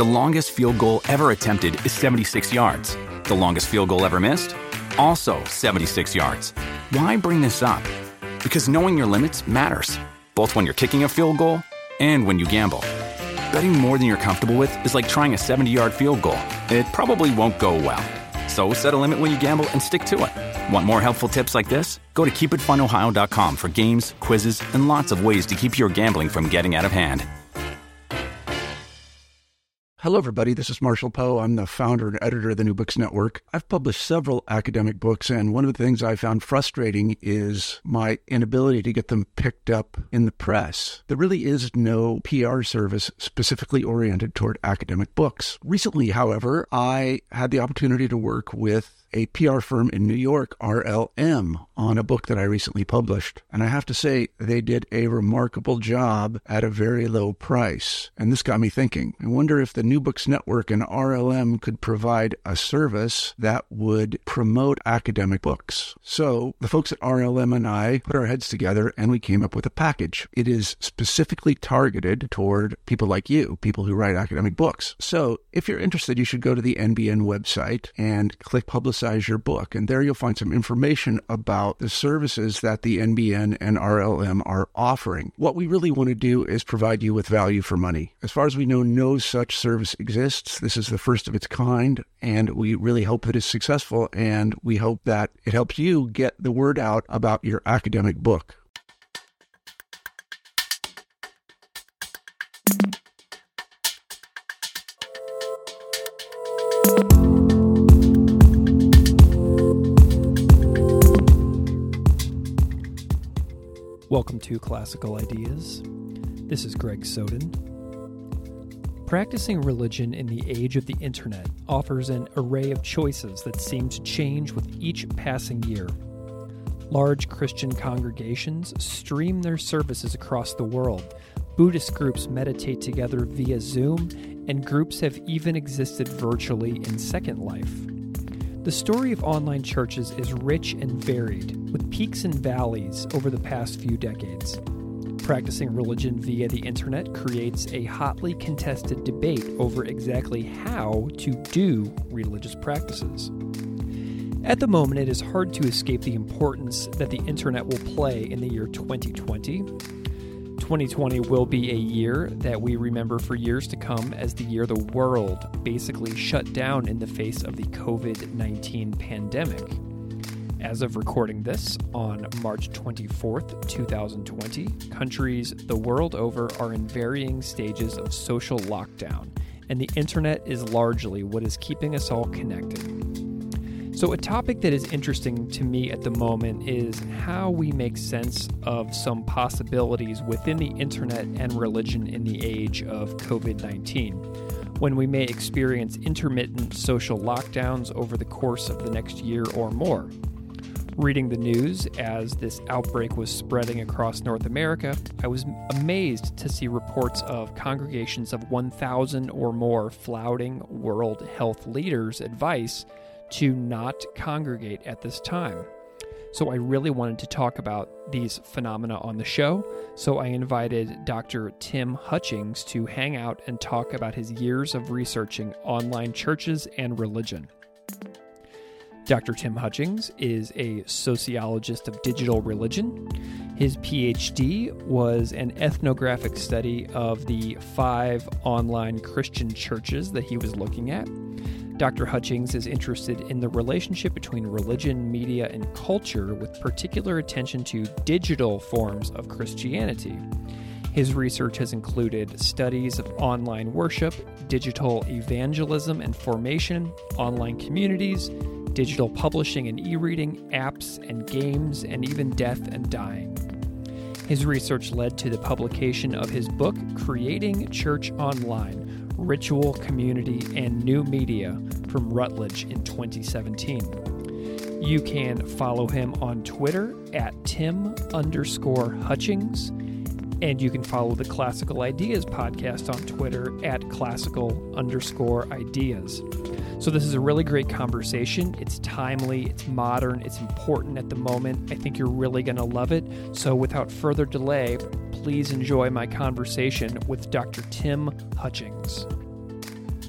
The longest field goal ever attempted is 76 yards. The longest field goal ever missed? Also 76 yards. Why bring this up? Because knowing your limits matters, both when you're kicking a field goal and when you gamble. Betting more than you're comfortable with is like trying a 70-yard field goal. It probably won't go well. So set a limit when you gamble and stick to it. Want more helpful tips like this? Go to keepitfunohio.com for games, quizzes, and lots of ways to keep your gambling from getting out of hand. Hello, everybody. This is Marshall Poe. I'm the founder and editor of the New Books Network. I've published several academic books, and one of the things I found frustrating is my inability to get them picked up in the press. There really is no PR service specifically oriented toward academic books. Recently, however, I had the opportunity to work with a PR firm in New York, RLM, on a book that I recently published. And I have to say, they did a remarkable job at a very low price. And this got me thinking. I wonder if the New Books Network and RLM could provide a service that would promote academic books. So the folks at RLM and I put our heads together and we came up with a package. It is specifically targeted toward people like you, people who write academic books. So if you're interested, you should go to the NBN website and click Publicize Your Book. And there you'll find some information about the services that the NBN and RLM are offering. What we really want to do is provide you with value for money. As far as we know, no such service exists. This is the first of its kind, and we really hope it is successful, and we hope that it helps you get the word out about your academic book. Welcome to Classical Ideas. This is Greg Soden. Practicing religion in the age of the internet offers an array of choices that seem to change with each passing year. Large Christian congregations stream their services across the world. Buddhist groups meditate together via Zoom, and groups have even existed virtually in Second Life. The story of online churches is rich and varied, with peaks and valleys over the past few decades. Practicing religion via the internet creates a hotly contested debate over exactly how to do religious practices. At the moment, it is hard to escape the importance that the internet will play in the year 2020. 2020 will be a year that we remember for years to come as the year the world basically shut down in the face of the COVID-19 pandemic. As of recording this, on March 24th, 2020, countries the world over are in varying stages of social lockdown, and the internet is largely what is keeping us all connected. So a topic that is interesting to me at the moment is how we make sense of some possibilities within the internet and religion in the age of COVID-19, when we may experience intermittent social lockdowns over the course of the next year or more. Reading the news as this outbreak was spreading across North America, I was amazed to see reports of congregations of 1,000 or more flouting World Health leaders' advice to not congregate at this time. So I really wanted to talk about these phenomena on the show, so I invited Dr. Tim Hutchings to hang out and talk about his years of researching online churches and religion. Dr. Tim Hutchings is a sociologist of digital religion. His PhD was an ethnographic study of the 5 online Christian churches that he was looking at. Dr. Hutchings is interested in the relationship between religion, media, and culture, with particular attention to digital forms of Christianity. His research has included studies of online worship, digital evangelism and formation, online communities, digital publishing and e-reading, apps and games, and even death and dying. His research led to the publication of his book, Creating Church Online: Ritual, Community, and New Media, from Routledge in 2017. You can follow him on Twitter at Tim_Hutchings, and you can follow the Classical Ideas podcast on Twitter at Classical_Ideas. So this is a really great conversation. It's timely, it's modern, it's important at the moment. I think you're really going to love it. So without further delay, please enjoy my conversation with Dr. Tim Hutchings.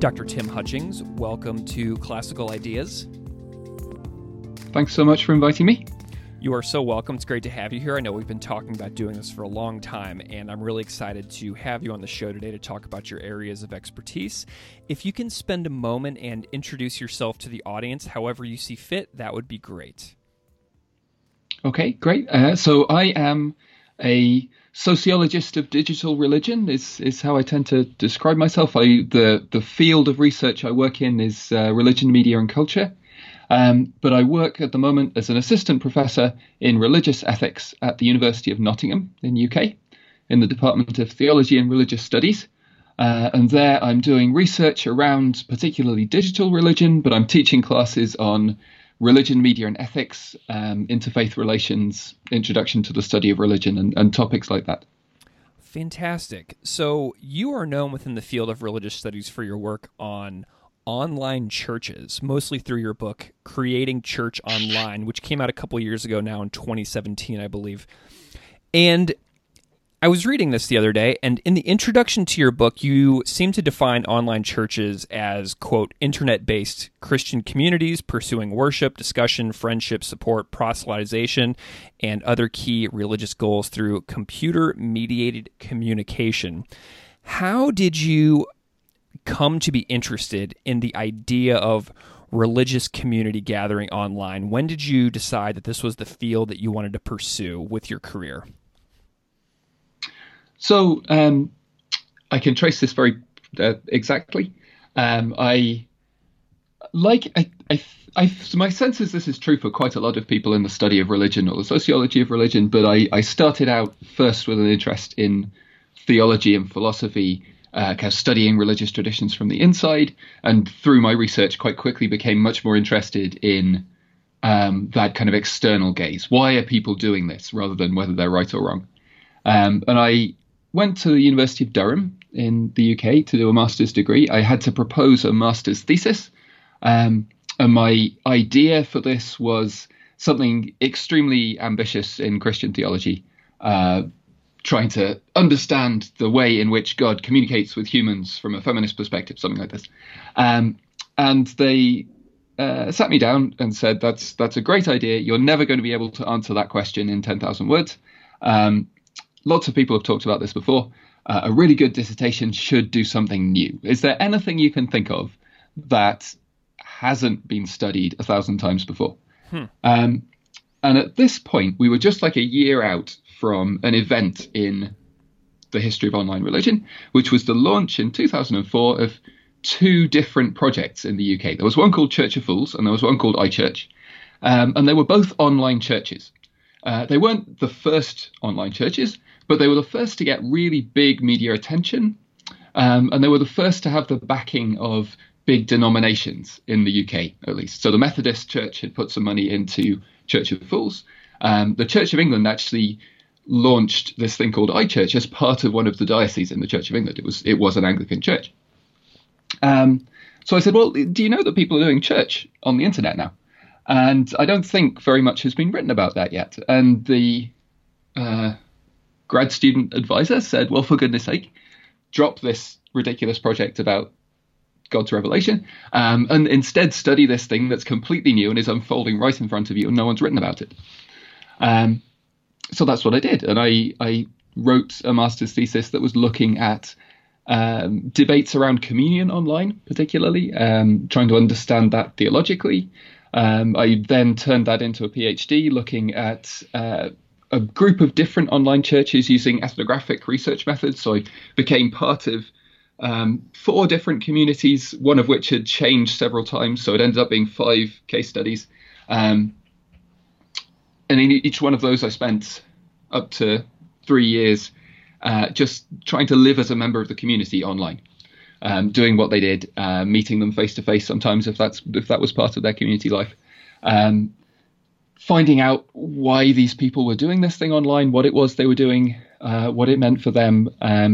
Dr. Tim Hutchings, welcome to Classical Ideas. Thanks so much for inviting me. You are so welcome. It's great to have you here. I know we've been talking about doing this for a long time, and I'm really excited to have you on the show today to talk about your areas of expertise. If you can spend a moment and introduce yourself to the audience however you see fit, that would be great. Okay, great. So I am a sociologist of digital religion is how I tend to describe myself. The field of research I work in is religion, media and culture. But I work at the moment as an assistant professor in religious ethics at the University of Nottingham in UK in the Department of Theology and Religious Studies. And there I'm doing research around particularly digital religion, but I'm teaching classes on religion, media and ethics, interfaith relations, introduction to the study of religion and topics like that. Fantastic. So you are known within the field of religious studies for your work on online churches, mostly through your book, Creating Church Online, which came out a couple years ago now in 2017, I believe. And I was reading this the other day, and in the introduction to your book, you seem to define online churches as, quote, internet-based Christian communities pursuing worship, discussion, friendship, support, proselytization, and other key religious goals through computer-mediated communication. How did you come to be interested in the idea of religious community gathering online? When did you decide that this was the field that you wanted to pursue with your career? So I can trace this very exactly. My sense is this is true for quite a lot of people in the study of religion or the sociology of religion. But I started out first with an interest in theology and philosophy, kind of studying religious traditions from the inside, and through my research quite quickly became much more interested in that kind of external gaze. Why are people doing this rather than whether they're right or wrong? And I went to the University of Durham in the UK to do a master's degree. I had to propose a master's thesis. And my idea for this was something extremely ambitious in Christian theology, trying to understand the way in which God communicates with humans from a feminist perspective, something like this. And they sat me down and said, that's a great idea. You're never going to be able to answer that question in 10,000 words. Lots of people have talked about this before. A really good dissertation should do something new. Is there anything you can think of that hasn't been studied 1,000 times before? And at this point, we were just like a year out from an event in the history of online religion, which was the launch in 2004 of two different projects in the UK. There was one called Church of Fools and there was one called iChurch. And they were both online churches. They weren't the first online churches, but they were the first to get really big media attention. And they were the first to have the backing of big denominations in the UK, at least. So the Methodist Church had put some money into Church of Fools. The Church of England actually launched this thing called iChurch as part of one of the dioceses in the Church of England. It was an Anglican church. So I said, well, do you know that people are doing church on the internet now? And I don't think very much has been written about that yet. And the grad student advisor said, well, for goodness sake, drop this ridiculous project about God's revelation and instead study this thing that's completely new and is unfolding right in front of you and no one's written about it. So that's what I did. And I wrote a master's thesis that was looking at debates around communion online, particularly, trying to understand that theologically. I then turned that into a PhD looking at a group of different online churches using ethnographic research methods. So I became part of 4 different communities, one of which had changed several times. So it ended up being 5 case studies. And in each one of those, I spent up to 3 years just trying to live as a member of the community online. Doing what they did, meeting them face to face sometimes if that was part of their community life, finding out why these people were doing this thing online, what it was they were doing, what it meant for them.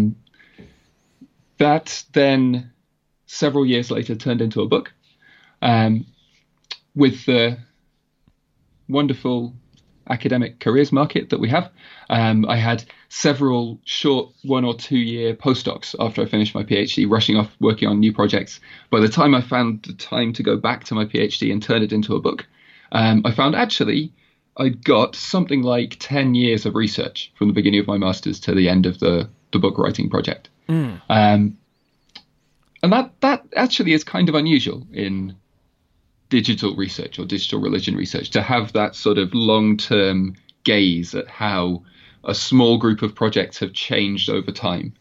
That then several years later turned into a book with the wonderful academic careers market that we have. I had several short 1 or 2 year postdocs after I finished my PhD, rushing off working on new projects. By the time I found the time to go back to my PhD and turn it into a book, I found actually I'd got something like 10 years of research from the beginning of my master's to the end of the book writing project. And that actually is kind of unusual in digital research or digital religion research, to have that sort of long-term gaze at how a small group of projects have changed over time.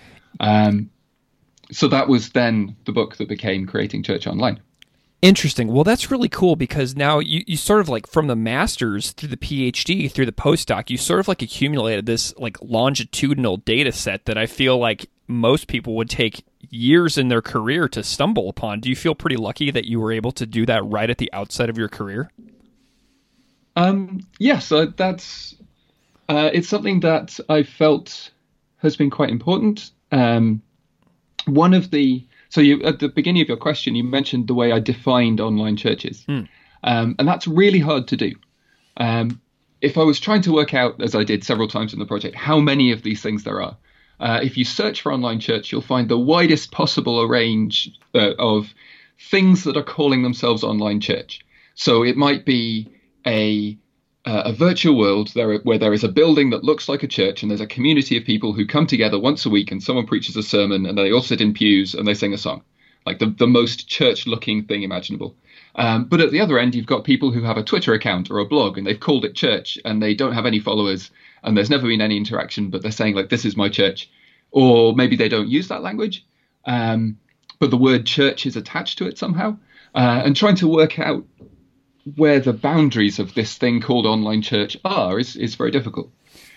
So that was then the book that became Creating Church Online. Interesting. Well, that's really cool, because now you sort of like, from the master's through the PhD through the postdoc, you sort of like accumulated this like longitudinal data set that I feel like most people would take years in their career to stumble upon. Do you feel pretty lucky that you were able to do that right at the outset of your career? Yes, that's it's something that I felt has been quite important. So you, at the beginning of your question, you mentioned the way I defined online churches. And that's really hard to do. If I was trying to work out, as I did several times in the project, how many of these things there are, if you search for online church, you'll find the widest possible range of things that are calling themselves online church. So it might be a virtual world where there is a building that looks like a church, and there's a community of people who come together once a week, and someone preaches a sermon, and they all sit in pews and they sing a song, like the most church-looking thing imaginable. But at the other end, you've got people who have a Twitter account or a blog, and they've called it church, and they don't have any followers, and there's never been any interaction, but they're saying, like, this is my church. Or maybe they don't use that language, but the word church is attached to it somehow. And trying to work out where the boundaries of this thing called online church are is very difficult.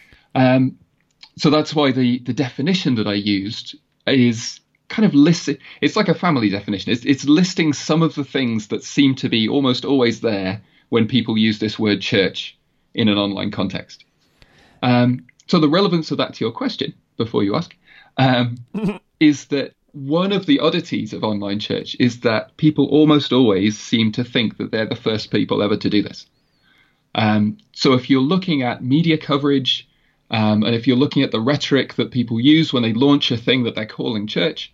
So that's why the definition that I used is kind of it's like a family definition. It's listing some of the things that seem to be almost always there when people use this word church in an online context. So the relevance of that to your question, before you ask, is that one of the oddities of online church is that people almost always seem to think that they're the first people ever to do this. So if you're looking at media coverage, and if you're looking at the rhetoric that people use when they launch a thing that they're calling church,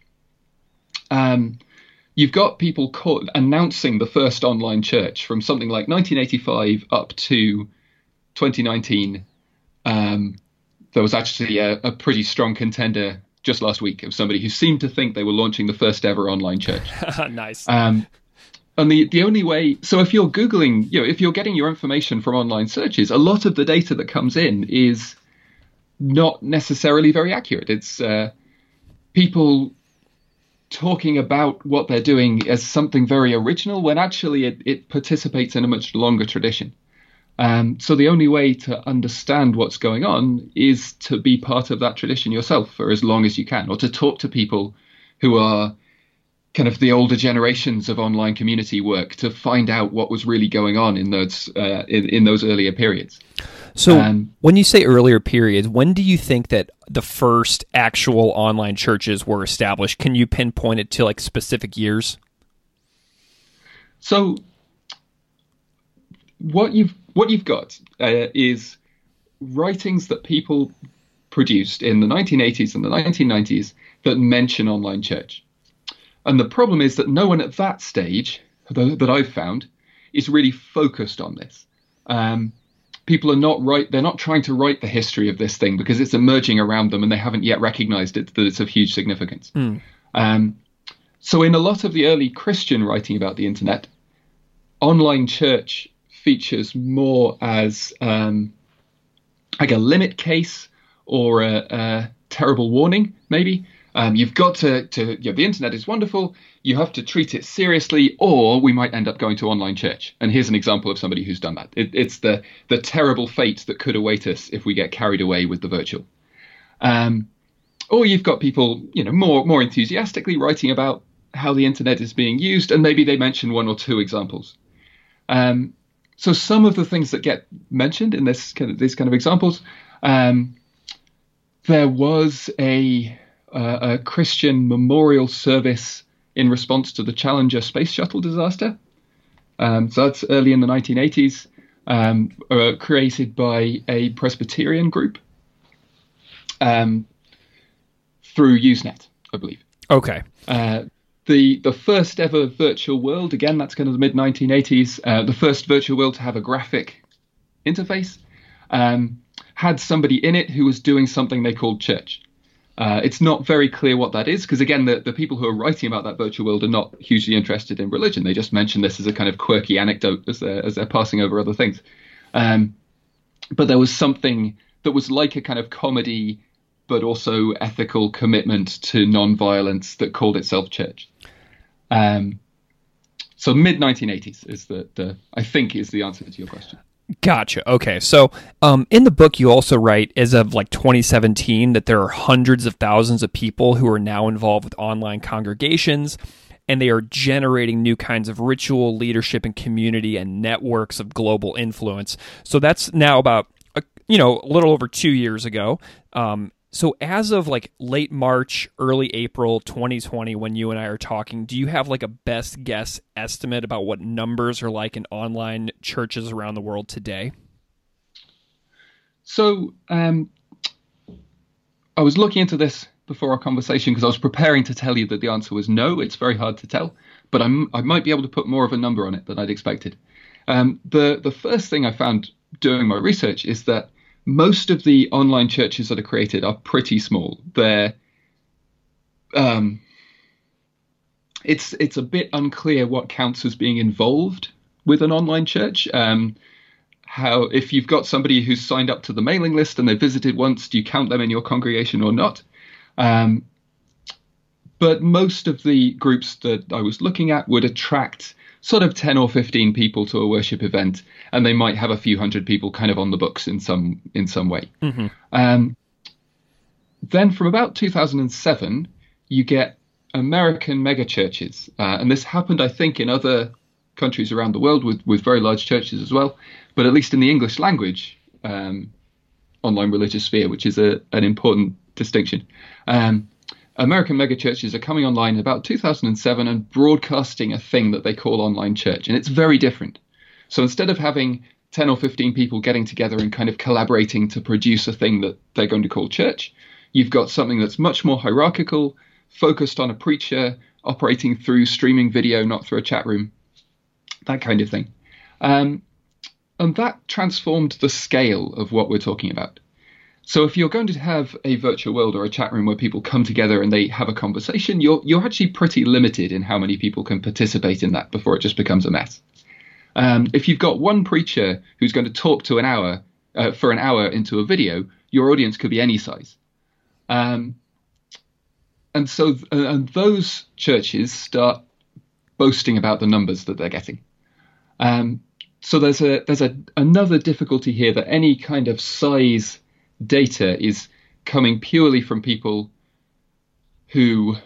you've got people announcing the first online church from something like 1985 up to 2019. There was actually a pretty strong contender just last week of somebody who seemed to think they were launching the first ever online church. Nice. And the only way, so if you're Googling, if you're getting your information from online searches, a lot of the data that comes in is not necessarily very accurate. It's people talking about what they're doing as something very original, when actually it participates in a much longer tradition. So the only way to understand what's going on is to be part of that tradition yourself for as long as you can, or to talk to people who are kind of the older generations of online community work to find out what was really going on in those earlier periods. So when you say earlier periods, when do you think that the first actual online churches were established? Can you pinpoint it to like specific years? So what you've got is writings that people produced in the 1980s and the 1990s that mention online church. And the problem is that no one at that stage that I've found is really focused on this. People are they're not trying to write the history of this thing because it's emerging around them and they haven't yet recognized that it's of huge significance. So in a lot of the early Christian writing about the internet, online church features more as like a limit case or a terrible warning, maybe. You've got to the internet is wonderful, you have to treat it seriously, or we might end up going to online church. And here's an example of somebody who's done that. It's the terrible fate that could await us if we get carried away with the virtual. Or you've got people, more enthusiastically writing about how the internet is being used, and maybe they mention one or two examples. So some of the things that get mentioned in these kind of examples, there was a Christian memorial service in response to the Challenger space shuttle disaster. So that's early in the 1980s. created by a Presbyterian group through Usenet, I believe. Okay. The first ever virtual world, again, that's kind of the mid-1980s, the first virtual world to have a graphic interface, had somebody in it who was doing something they called church. It's not very clear what that is, because, again, the people who are writing about that virtual world are not hugely interested in religion. They just mention this as a kind of quirky anecdote as they're passing over other things. But there was something that was like a kind of comedy, but also ethical commitment to non-violence that called itself church. So mid-1980s is I think is the answer to your question. Gotcha. Okay. So in the book, you also write, as of like 2017, that there are hundreds of thousands of people who are now involved with online congregations, and they are generating new kinds of ritual, leadership, and community and networks of global influence. So that's now about, a little over 2 years ago. So as of like late March, early April 2020, when you and I are talking, do you have like a best guess estimate about what numbers are like in online churches around the world today? So I was looking into this before our conversation because I was preparing to tell you that the answer was no. It's very hard to tell, but I might be able to put more of a number on it than I'd expected. The first thing I found doing my research is that most of the online churches that are created are pretty small. They're, it's a bit unclear what counts as being involved with an online church. How, if you've got somebody who's signed up to the mailing list and they visited once, do you count them in your congregation or not? But most of the groups that I was looking at would attract sort of 10 or 15 people to a worship event, and they might have a few hundred people kind of on the books in some way. Mm-hmm. Then from about 2007, you get American megachurches. And this happened, I think, in other countries around the world with very large churches as well, but at least in the English language online religious sphere, which is an important distinction. American megachurches are coming online in about 2007 and broadcasting a thing that they call online church. And it's very different. So instead of having 10 or 15 people getting together and kind of collaborating to produce a thing that they're going to call church, you've got something that's much more hierarchical, focused on a preacher, operating through streaming video, not through a chat room, that kind of thing. And that transformed the scale of what we're talking about. So if you're going to have a virtual world or a chat room where people come together and they have a conversation, you're actually pretty limited in how many people can participate in that before it just becomes a mess. If you've got one preacher who's going to talk to for an hour into a video, your audience could be any size. And those churches start boasting about the numbers that they're getting. So there's another difficulty here, that any kind of size data is coming purely from people who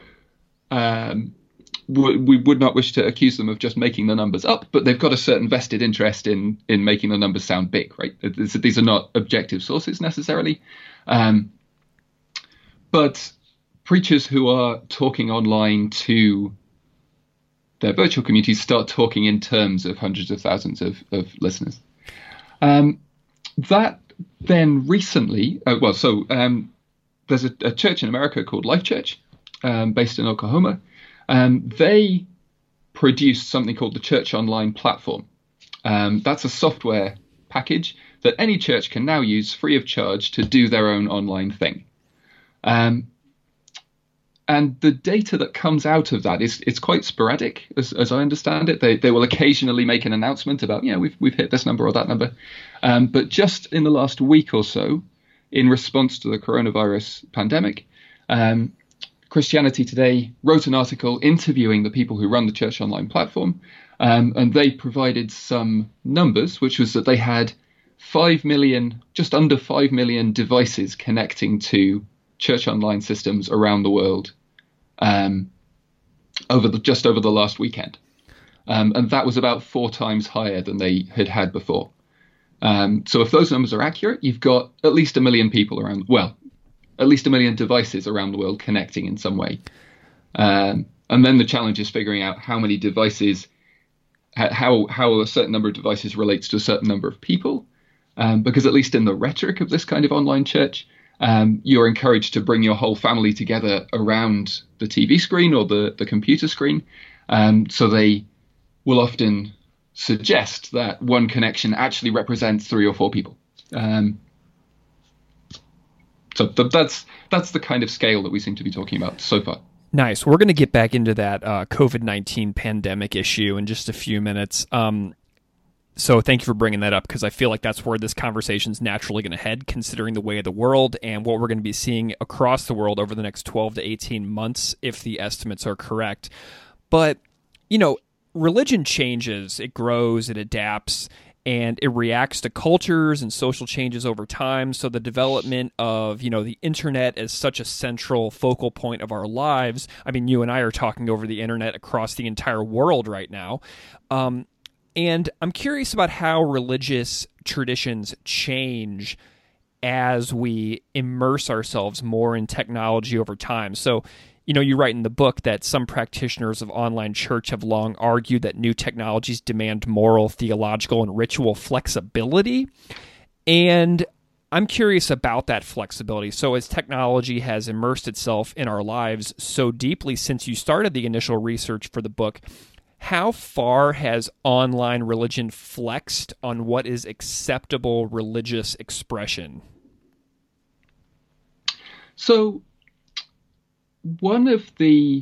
we would not wish to accuse them of just making the numbers up, but they've got a certain vested interest in making the numbers sound big, right? These are not objective sources necessarily. But preachers who are talking online to their virtual communities start talking in terms of hundreds of thousands of listeners. That then recently, there's a church in America called Life Church, based in Oklahoma. They produced something called the Church Online platform. That's a software package that any church can now use free of charge to do their own online thing. And the data that comes out of that it's quite sporadic, as I understand it. They will occasionally make an announcement about, we've hit this number or that number. But just in the last week or so, in response to the coronavirus pandemic, Christianity Today wrote an article interviewing the people who run the Church Online platform. And they provided some numbers, which was that they had 5 million, just under 5 million devices connecting to Church Online systems around the world over the last weekend. And that was about 4 times higher than they had before. So if those numbers are accurate, you've got at least 1 million people at least 1 million devices around the world connecting in some way. And then the challenge is figuring out how many devices how a certain number of devices relates to a certain number of people. Because at least in the rhetoric of this kind of online church, you're encouraged to bring your whole family together around the TV screen or the computer screen. So they will often suggest that one connection actually represents 3 or 4 people. So that's the kind of scale that we seem to be talking about so far. Nice. We're going to get back into that COVID-19 pandemic issue in just a few minutes. So thank you for bringing that up, because I feel like that's where this conversation is naturally going to head, considering the way of the world and what we're going to be seeing across the world over the next 12 to 18 months, if the estimates are correct. But, religion changes, it grows, it adapts, and it reacts to cultures and social changes over time. So the development of, the internet as such a central focal point of our lives. I mean, you and I are talking over the internet across the entire world right now. And I'm curious about how religious traditions change as we immerse ourselves more in technology over time. So, you write in the book that some practitioners of online church have long argued that new technologies demand moral, theological, and ritual flexibility. And I'm curious about that flexibility. So as technology has immersed itself in our lives so deeply since you started the initial research for the book, how far has online religion flexed on what is acceptable religious expression? So one of the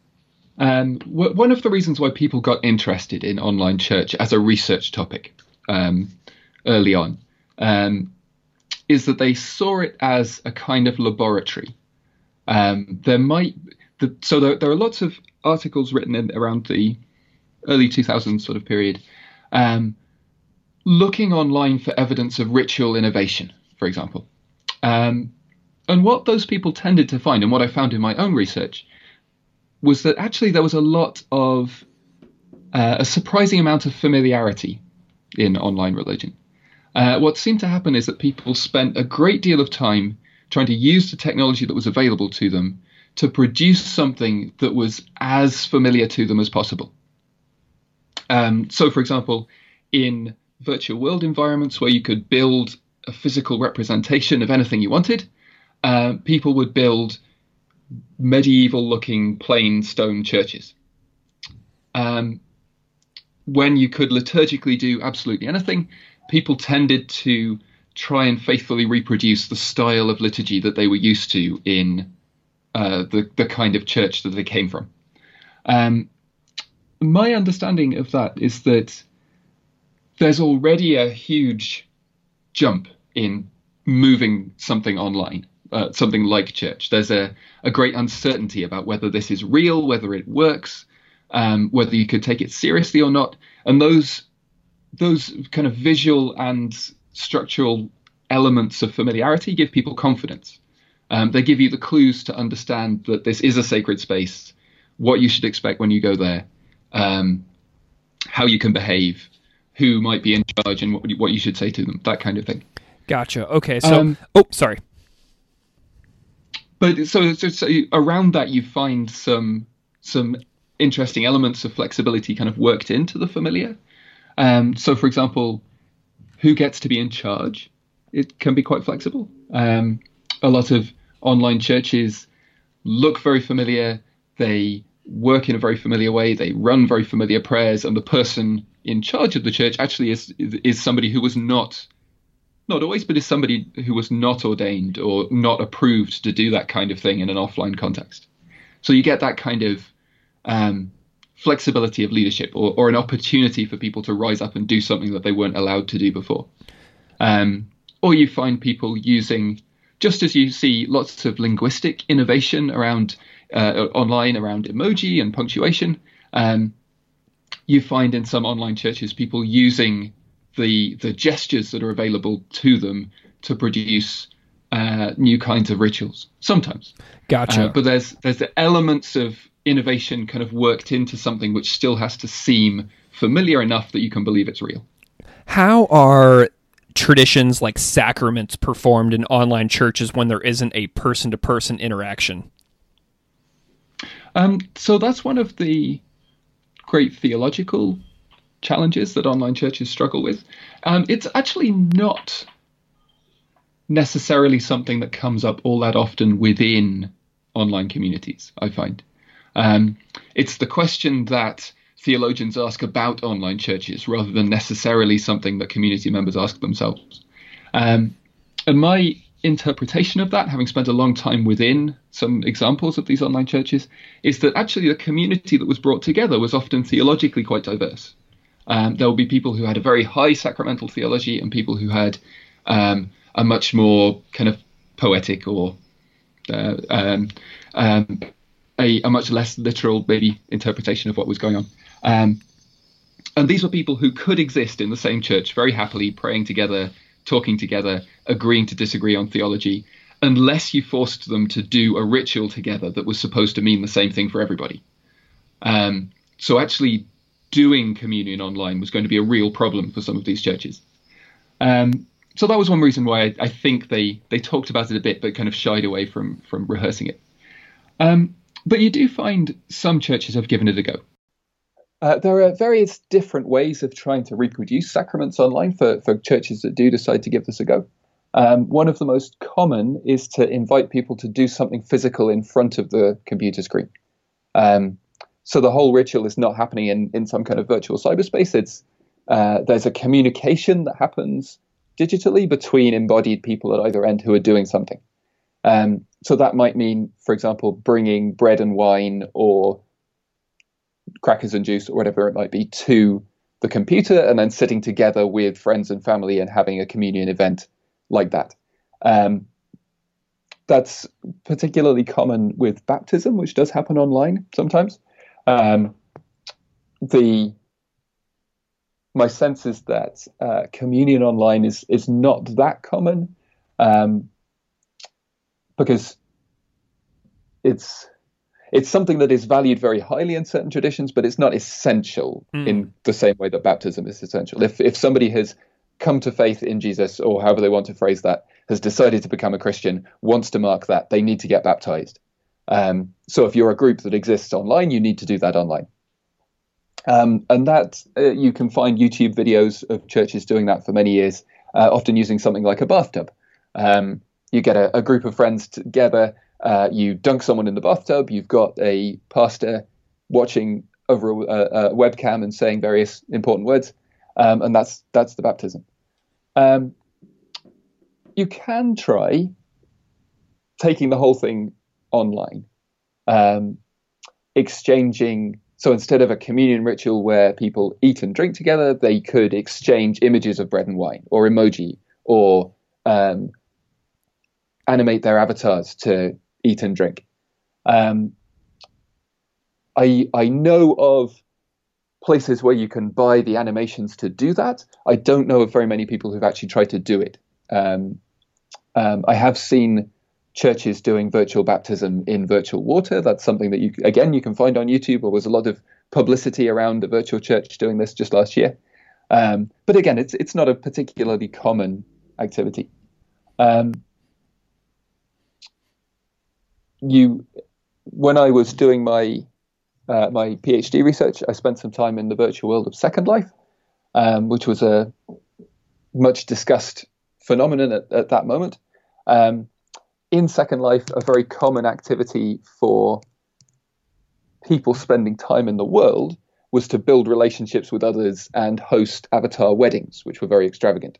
reasons why people got interested in online church as a research topic early on is that they saw it as a kind of laboratory. There are lots of articles written around the early 2000s sort of period, looking online for evidence of ritual innovation, for example. And what those people tended to find, and what I found in my own research, was that actually there was a lot of, a surprising amount of familiarity in online religion. What seemed to happen is that people spent a great deal of time trying to use the technology that was available to them to produce something that was as familiar to them as possible. So, for example, in virtual world environments where you could build a physical representation of anything you wanted, people would build medieval-looking plain stone churches. When you could liturgically do absolutely anything, people tended to try and faithfully reproduce the style of liturgy that they were used to in the kind of church that they came from. My understanding of that is that there's already a huge jump in moving something online, something like church. There's a great uncertainty about whether this is real, whether it works, whether you could take it seriously or not. And those kind of visual and structural elements of familiarity give people confidence. They give you the clues to understand that this is a sacred space, what you should expect when you go there, how you can behave, who might be in charge, and what you should say to them, that kind of thing. Gotcha. Okay. So, sorry. But so around that, you find some interesting elements of flexibility kind of worked into the familiar. So, for example, who gets to be in charge? It can be quite flexible. A lot of online churches look very familiar. They work in a very familiar way. They run very familiar prayers, and the person in charge of the church actually is somebody who was not always, but is somebody who was not ordained or not approved to do that kind of thing in an offline context. So you get that kind of flexibility of leadership, or an opportunity for people to rise up and do something that they weren't allowed to do before. Or you find people using, just as you see lots of linguistic innovation around online around emoji and punctuation, you find in some online churches people using the gestures that are available to them to produce new kinds of rituals sometimes. Gotcha. But there's the elements of innovation kind of worked into something which still has to seem familiar enough that you can believe it's real. How are traditions like sacraments performed in online churches when there isn't a person-to-person interaction? So that's one of the great theological challenges that online churches struggle with. It's actually not necessarily something that comes up all that often within online communities, I find. It's the question that theologians ask about online churches rather than necessarily something that community members ask themselves. And my interpretation of that, having spent a long time within some examples of these online churches, is that actually the community that was brought together was often theologically quite diverse. There will be people who had a very high sacramental theology and people who had a much more kind of poetic or a much less literal maybe interpretation of what was going on. And these were people who could exist in the same church very happily, praying together, talking together, agreeing to disagree on theology, unless you forced them to do a ritual together that was supposed to mean the same thing for everybody. So actually doing communion online was going to be a real problem for some of these churches. So that was one reason why I think they talked about it a bit, but kind of shied away from rehearsing it. But you do find some churches have given it a go. There are various different ways of trying to reproduce sacraments online for churches that do decide to give this a go. One of the most common is to invite people to do something physical in front of the computer screen. So the whole ritual is not happening in some kind of virtual cyberspace. There's a communication that happens digitally between embodied people at either end who are doing something. So that might mean, for example, bringing bread and wine or crackers and juice or whatever it might be to the computer and then sitting together with friends and family and having a communion event like that. That's particularly common with baptism, which does happen online sometimes. My sense is that communion online is not that common because it's something that is valued very highly in certain traditions, but it's not essential in the same way that baptism is essential. If somebody has come to faith in Jesus, or however they want to phrase that, has decided to become a Christian, wants to mark that, they need to get baptized. So if you're a group that exists online, you need to do that online. And that you can find YouTube videos of churches doing that for many years, often using something like a bathtub. You get a group of friends together, you dunk someone in the bathtub, you've got a pastor watching over a webcam and saying various important words, and that's the baptism. You can try taking the whole thing online, exchanging. So instead of a communion ritual where people eat and drink together, they could exchange images of bread and wine or emoji or animate their avatars to eat and drink. I know of places where you can buy the animations to do that. I don't know of very many people who've actually tried to do it. I have seen churches doing virtual baptism in virtual water. That's something that you can find on YouTube. There was a lot of publicity around a virtual church doing this just last year. But again, it's not a particularly common activity. When I was doing my PhD research, I spent some time in the virtual world of Second Life, which was a much discussed phenomenon at that moment. In Second Life, a very common activity for people spending time in the world was to build relationships with others and host avatar weddings, which were very extravagant.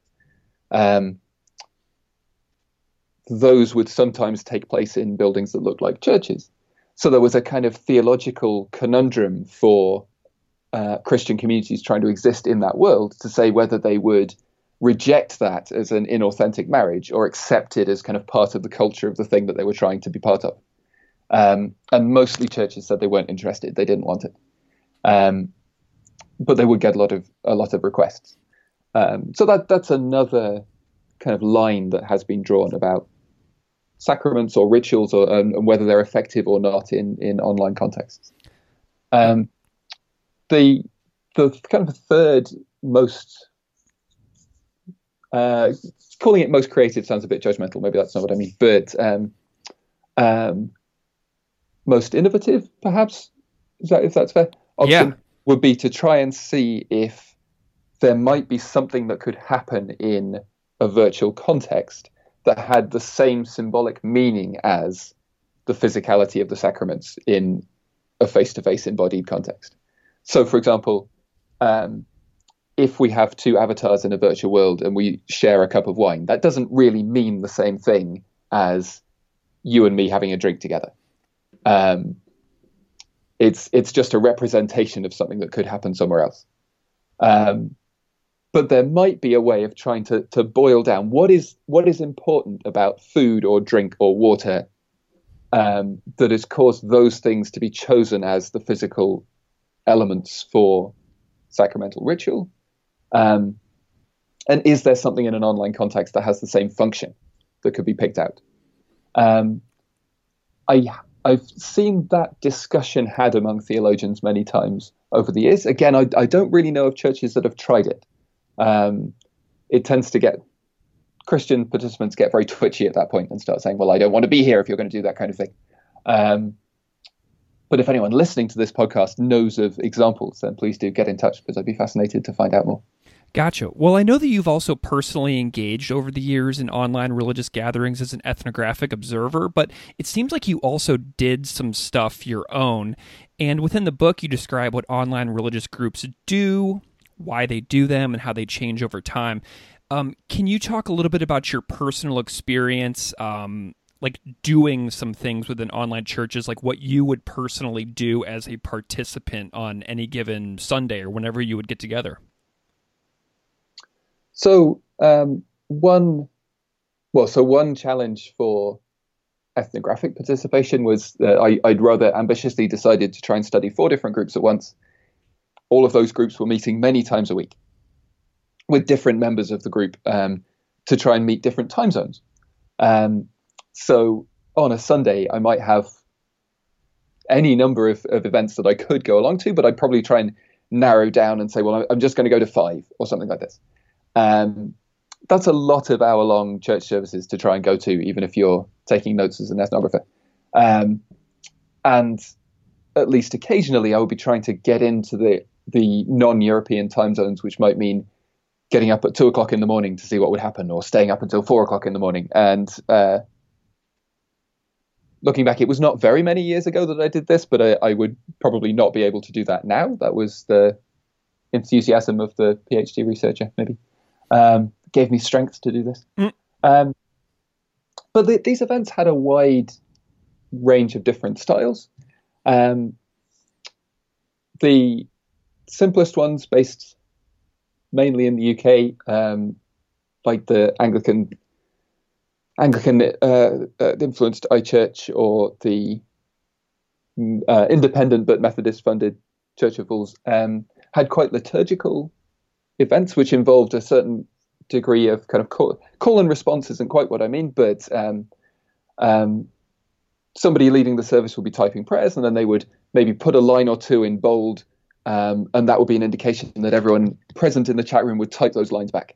Those would sometimes take place in buildings that looked like churches. So there was a kind of theological conundrum for Christian communities trying to exist in that world to say whether they would reject that as an inauthentic marriage or accept it as kind of part of the culture of the thing that they were trying to be part of. And mostly churches said they weren't interested. They didn't want it. But they would get a lot of requests. So that's another kind of line that has been drawn about sacraments or rituals and whether they're effective or not in online contexts. The kind of third most, calling it most creative sounds a bit judgmental. Maybe that's not what I mean, but most innovative, perhaps, if that's fair, option would be to try and see if there might be something that could happen in a virtual context that had the same symbolic meaning as the physicality of the sacraments in a face-to-face embodied context. So, for example, if we have two avatars in a virtual world and we share a cup of wine, that doesn't really mean the same thing as you and me having a drink together. It's just a representation of something that could happen somewhere else. But there might be a way of trying to boil down what is important about food or drink or water that has caused those things to be chosen as the physical elements for sacramental ritual. And is there something in an online context that has the same function that could be picked out? I've seen that discussion had among theologians many times over the years. Again, I don't really know of churches that have tried it. It tends to get Christian participants get very twitchy at that point and start saying, well, I don't want to be here if you're going to do that kind of thing. But if anyone listening to this podcast knows of examples, then please do get in touch, because I'd be fascinated to find out more. Gotcha. Well, I know that you've also personally engaged over the years in online religious gatherings as an ethnographic observer, but it seems like you also did some stuff your own. And within the book, you describe what online religious groups do, why they do them, and how they change over time. Can you talk a little bit about your personal experience, like doing some things within online churches, like what you would personally do as a participant on any given Sunday or whenever you would get together? So one challenge for ethnographic participation was I'd rather ambitiously decided to try and study 4 different groups at once. All of those groups were meeting many times a week with different members of the group to try and meet different time zones. So on a Sunday, I might have any number of events that I could go along to, but I'd probably try and narrow down and say, well, I'm just going to go to 5 or something like this. That's a lot of hour-long church services to try and go to, even if you're taking notes as an ethnographer. And at least occasionally, I would be trying to get into the non-European time zones, which might mean getting up at 2:00 in the morning to see what would happen, or staying up until 4:00 in the morning. And looking back, it was not very many years ago that I did this, but I would probably not be able to do that now. That was the enthusiasm of the PhD researcher, maybe. Gave me strength to do this. But these events had a wide range of different styles. The simplest ones, based mainly in the UK, like the Anglican influenced iChurch, or the independent but Methodist funded Church of Fools, had quite liturgical events, which involved a certain degree of kind of call and response isn't quite what I mean, but somebody leading the service would be typing prayers, and then they would maybe put a line or two in bold, and that would be an indication that everyone present in the chat room would type those lines back.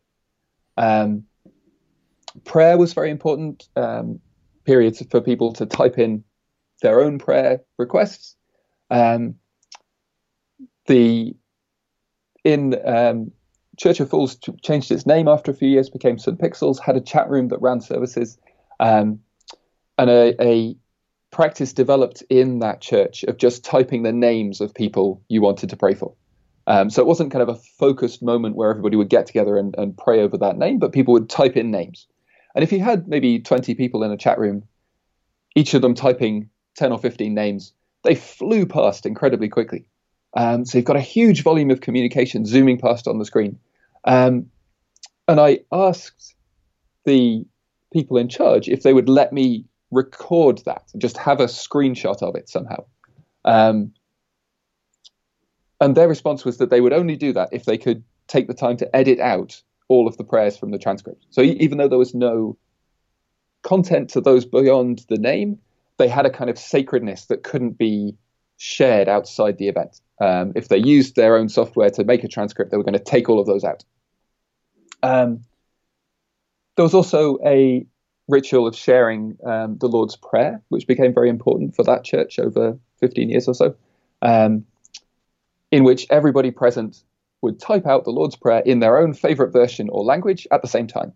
Prayer was very important, periods for people to type in their own prayer requests. Church of Fools changed its name after a few years, became St. Pixels, had a chat room that ran services, and a practice developed in that church of just typing the names of people you wanted to pray for. So it wasn't kind of a focused moment where everybody would get together and pray over that name, but people would type in names. And if you had maybe 20 people in a chat room, each of them typing 10 or 15 names, they flew past incredibly quickly. So you've got a huge volume of communication zooming past on the screen. And I asked the people in charge if they would let me record that and just have a screenshot of it somehow. And their response was that they would only do that if they could take the time to edit out all of the prayers from the transcript. So even though there was no content to those beyond the name, they had a kind of sacredness that couldn't be shared outside the event. If they used their own software to make a transcript, they were going to take all of those out. There was also a ritual of sharing the Lord's Prayer, which became very important for that church over 15 years or so, in which everybody present would type out the Lord's Prayer in their own favorite version or language at the same time.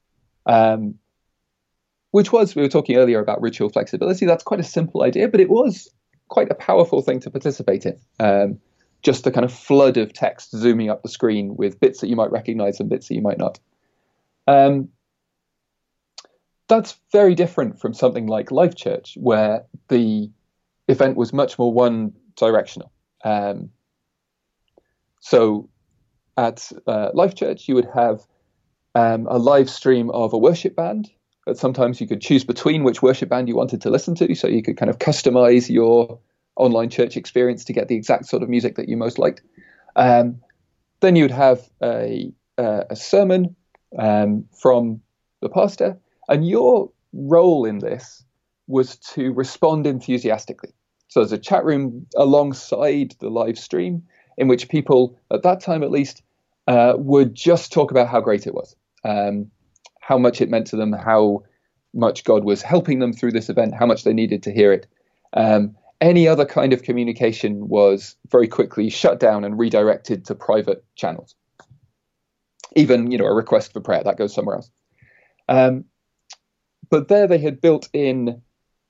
Which was, we were talking earlier about ritual flexibility. That's quite a simple idea, but it was quite a powerful thing to participate in. Just the kind of flood of text zooming up the screen with bits that you might recognize and bits that you might not. That's very different from something like Life Church, where the event was much more one-directional. So at Life Church, you would have a live stream of a worship band. But sometimes you could choose between which worship band you wanted to listen to, so you could kind of customize your online church experience to get the exact sort of music that you most liked. Then you would have a sermon from the pastor, and your role in this was to respond enthusiastically. So there's a chat room alongside the live stream in which people, at that time at least, would just talk about how great it was. How much it meant to them, how much God was helping them through this event, how much they needed to hear it. Any other kind of communication was very quickly shut down and redirected to private channels. Even, a request for prayer, that goes somewhere else. But there they had built in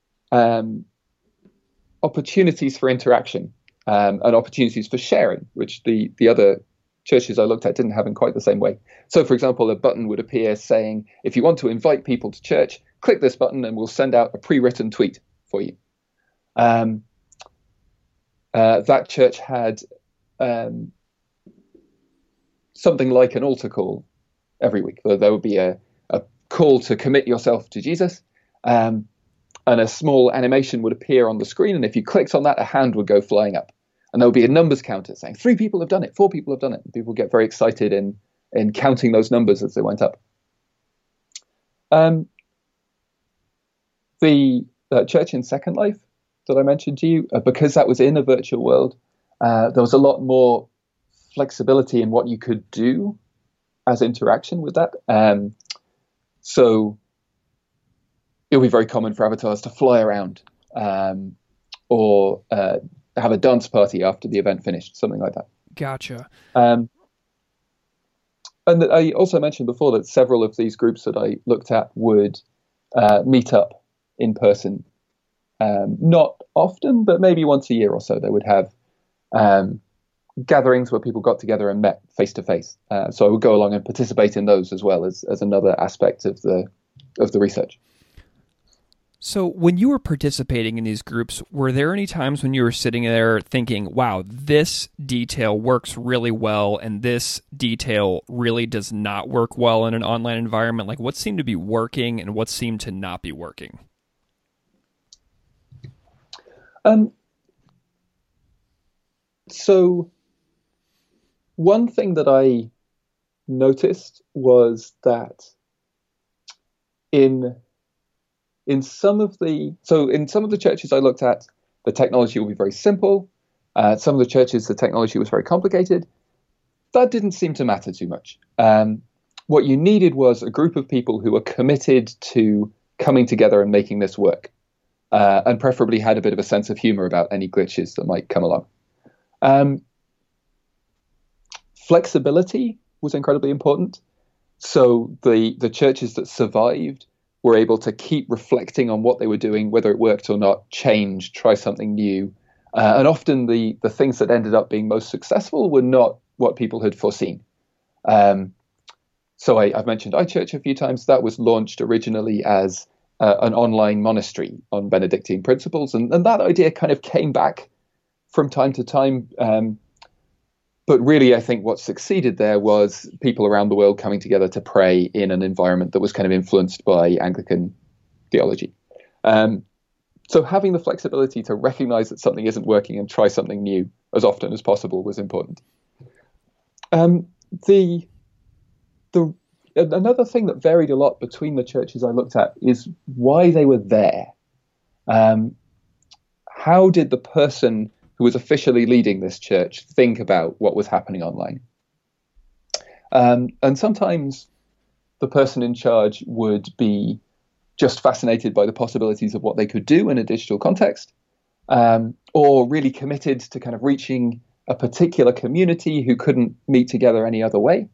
opportunities for interaction and opportunities for sharing, which the other churches I looked at didn't have in quite the same way. So, for example, a button would appear saying, if you want to invite people to church, click this button and we'll send out a pre-written tweet for you. That church had something like an altar call every week. There would be a call to commit yourself to Jesus, and a small animation would appear on the screen. And if you clicked on that, a hand would go flying up. And there would be a numbers counter saying 3 people have done it, 4 people have done it. And people get very excited in counting those numbers as they went up. The church in Second Life that I mentioned to you, because that was in a virtual world, there was a lot more flexibility in what you could do as interaction with that. So it would be very common for avatars to fly around or have a dance party after the event finished, something like that. Gotcha. And I also mentioned before that several of these groups that I looked at would meet up in person. Not often, but maybe once a year or so. They would have gatherings where people got together and met face to face. So I would go along and participate in those as well as another aspect of the research. So when you were participating in these groups, were there any times when you were sitting there thinking, wow, this detail works really well and this detail really does not work well in an online environment? Like, what seemed to be working and what seemed to not be working? So one thing that I noticed was that in some of the churches I looked at, the technology will be very simple. Some of the churches, the technology was very complicated. That didn't seem to matter too much. What you needed was a group of people who were committed to coming together and making this work, and preferably had a bit of a sense of humor about any glitches that might come along. Flexibility was incredibly important. So the churches that survived were able to keep reflecting on what they were doing, whether it worked or not, change, try something new. And often the things that ended up being most successful were not what people had foreseen. So I've mentioned iChurch a few times. That was launched originally as an online monastery on Benedictine principles. And that idea kind of came back from time to time. But really, I think what succeeded there was people around the world coming together to pray in an environment that was kind of influenced by Anglican theology. So having the flexibility to recognize that something isn't working and try something new as often as possible was important. Another thing that varied a lot between the churches I looked at is why they were there. How did the person who was officially leading this church think about what was happening online? And sometimes the person in charge would be just fascinated by the possibilities of what they could do in a digital context, or really committed to kind of reaching a particular community who couldn't meet together any other way.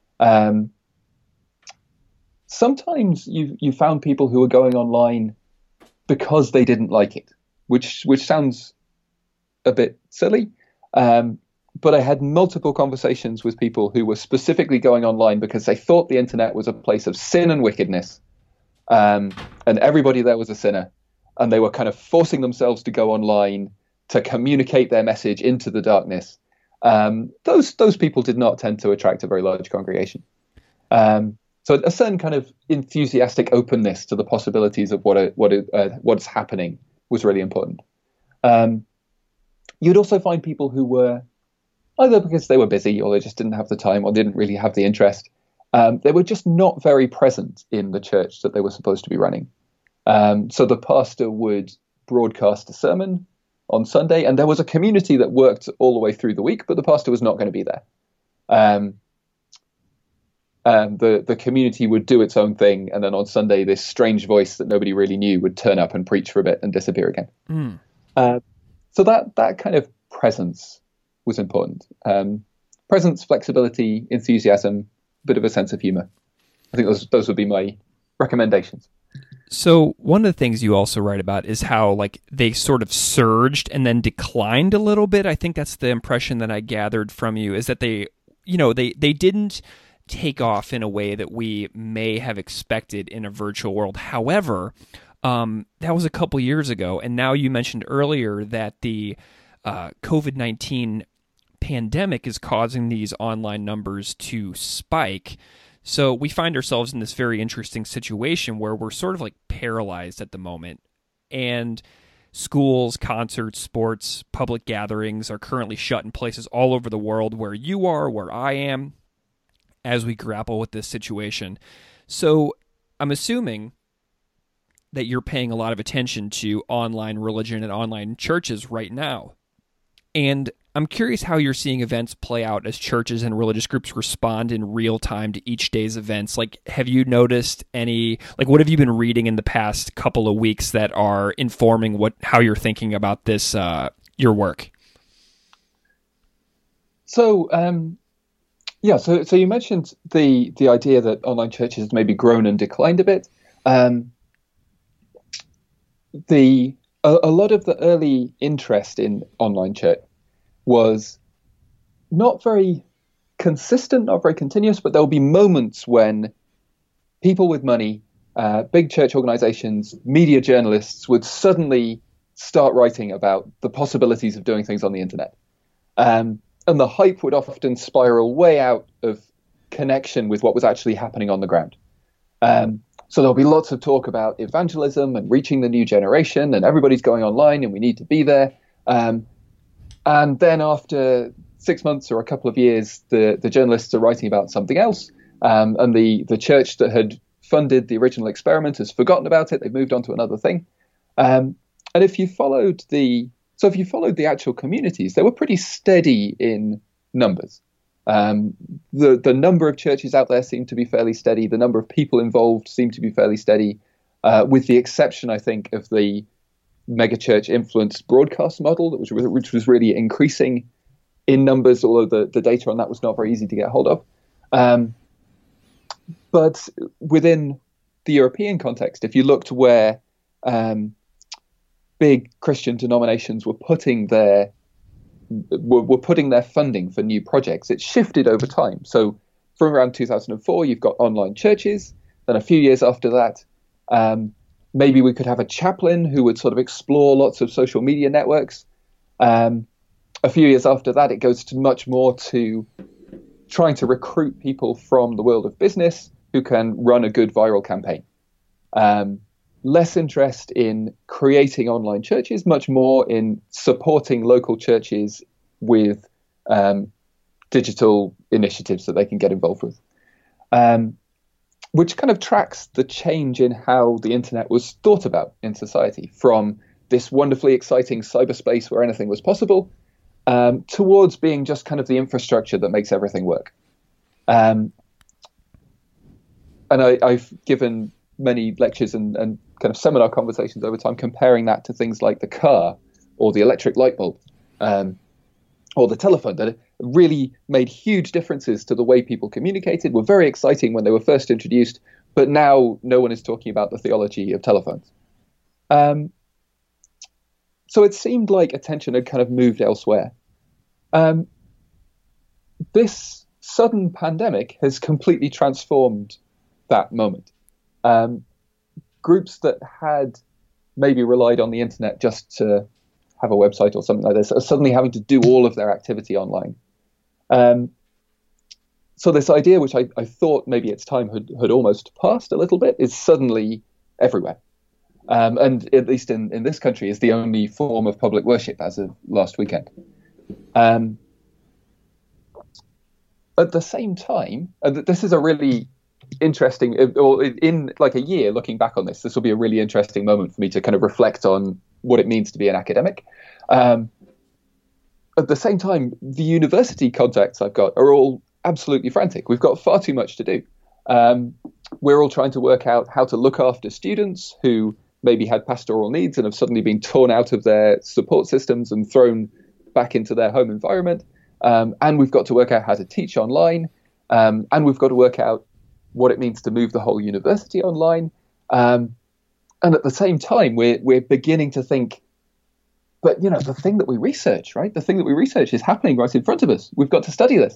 Sometimes you found people who were going online because they didn't like it, which sounds a bit silly. But I had multiple conversations with people who were specifically going online because they thought the internet was a place of sin and wickedness, and everybody there was a sinner, and they were kind of forcing themselves to go online to communicate their message into the darkness. Those people did not tend to attract a very large congregation. So a certain kind of enthusiastic openness to the possibilities of what's happening was really important. You'd also find people who were, either because they were busy or they just didn't have the time or didn't really have the interest, they were just not very present in the church that they were supposed to be running. So the pastor would broadcast a sermon on Sunday, and there was a community that worked all the way through the week, but the pastor was not going to be there. The community would do its own thing, and then on Sunday, this strange voice that nobody really knew would turn up and preach for a bit and disappear again. So that kind of presence was important. Presence, flexibility, enthusiasm, bit of a sense of humor. I think those would be my recommendations. So one of the things you also write about is how like they sort of surged and then declined a little bit. I think that's the impression that I gathered from you, is that they didn't take off in a way that we may have expected in a virtual world. However, that was a couple years ago, and now you mentioned earlier that the COVID-19 pandemic is causing these online numbers to spike. So we find ourselves in this very interesting situation where we're sort of like paralyzed at the moment, and schools, concerts, sports, public gatherings are currently shut in places all over the world, where you are, where I am, as we grapple with this situation. So I'm assuming that you're paying a lot of attention to online religion and online churches right now. And I'm curious how you're seeing events play out as churches and religious groups respond in real time to each day's events. Like, have you noticed what have you been reading in the past couple of weeks that are informing how you're thinking about this, your work? So you mentioned the idea that online churches have maybe grown and declined a bit. A lot of the early interest in online church was not very consistent, not very continuous, but there will be moments when people with money, big church organizations, media journalists would suddenly start writing about the possibilities of doing things on the internet. And the hype would often spiral way out of connection with what was actually happening on the ground. So there'll be lots of talk about evangelism and reaching the new generation, and everybody's going online and we need to be there. And then after 6 months or a couple of years, the journalists are writing about something else. And the church that had funded the original experiment has forgotten about it. They've moved on to another thing. And if you followed the actual communities, they were pretty steady in numbers. The number of churches out there seemed to be fairly steady. The number of people involved seemed to be fairly steady, with the exception, I think, of the megachurch influenced broadcast model, which was really increasing in numbers, although the data on that was not very easy to get hold of. But within the European context, if you looked where big Christian denominations were putting their funding for new projects, it shifted over time. So from around 2004, you've got online churches. Then a few years after that, maybe we could have a chaplain who would sort of explore lots of social media networks. A few years after that, it goes to much more to trying to recruit people from the world of business who can run a good viral campaign. Less interest in creating online churches, much more in supporting local churches with digital initiatives that they can get involved with. Which kind of tracks the change in how the internet was thought about in society, from this wonderfully exciting cyberspace where anything was possible, towards being just kind of the infrastructure that makes everything work. And I've given many lectures and kind of seminar conversations over time comparing that to things like the car or the electric light bulb. or the telephone, that really made huge differences to the way people communicated, were very exciting when they were first introduced, but now no one is talking about the theology of telephones. So it seemed like attention had kind of moved elsewhere. This sudden pandemic has completely transformed that moment. Groups that had maybe relied on the internet just to have a website or something like this are suddenly having to do all of their activity online. So this idea, which I thought maybe its time had almost passed a little bit, is suddenly everywhere. And at least in this country, is the only form of public worship as of last weekend. At the same time, this is a really interesting, or in like a year looking back on this will be a really interesting moment for me to kind of reflect on what it means to be an academic. At the same time, the university contacts I've got are all absolutely frantic. We've got far too much to do. We're all trying to work out how to look after students who maybe had pastoral needs and have suddenly been torn out of their support systems and thrown back into their home environment. And we've got to work out how to teach online. And we've got to work out what it means to move the whole university online. And at the same time, we're beginning to think, but, the thing that we research, right? The thing that we research is happening right in front of us. We've got to study this.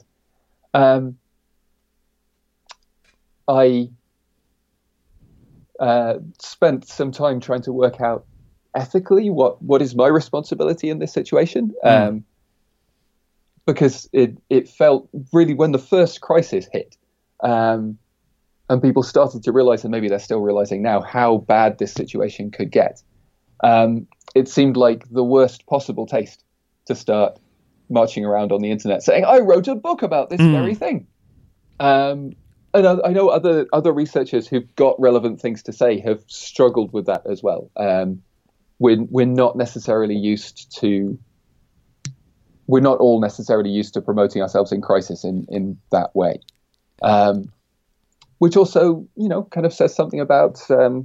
I spent some time trying to work out ethically what is my responsibility in this situation. Because it felt really, when the first crisis hit, and people started to realize, and maybe they're still realizing now, how bad this situation could get. It seemed like the worst possible taste to start marching around on the internet saying, I wrote a book about this very thing. And I know other researchers who've got relevant things to say have struggled with that as well. We're not all necessarily used to promoting ourselves in crisis in that way. Which also, kind of says something about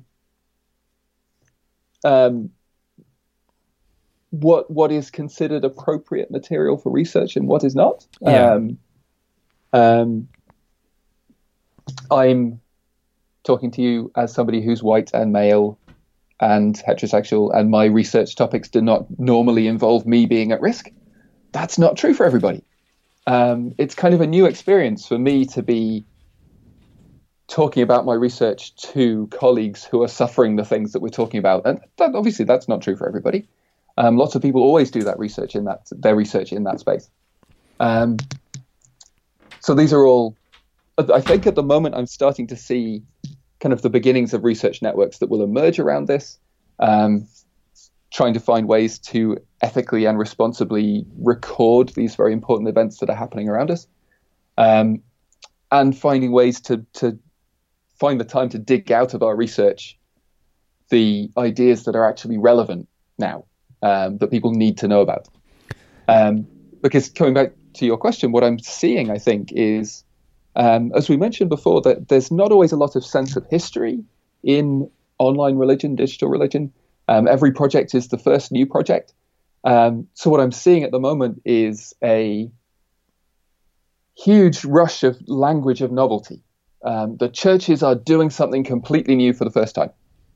what is considered appropriate material for research and what is not. Yeah. I'm talking to you as somebody who's white and male and heterosexual, and my research topics do not normally involve me being at risk. That's not true for everybody. It's kind of a new experience for me to be talking about my research to colleagues who are suffering the things that we're talking about. And obviously that's not true for everybody. Lots of people always do their research in that space. So these are all, I think at the moment I'm starting to see kind of the beginnings of research networks that will emerge around this, trying to find ways to ethically and responsibly record these very important events that are happening around us, and finding ways to find the time to dig out of our research the ideas that are actually relevant now, that people need to know about. Because coming back to your question, what I'm seeing, I think, is, as we mentioned before, that there's not always a lot of sense of history in online religion, digital religion. Every project is the first new project. So what I'm seeing at the moment is a huge rush of language of novelty. The churches are doing something completely new for the first time.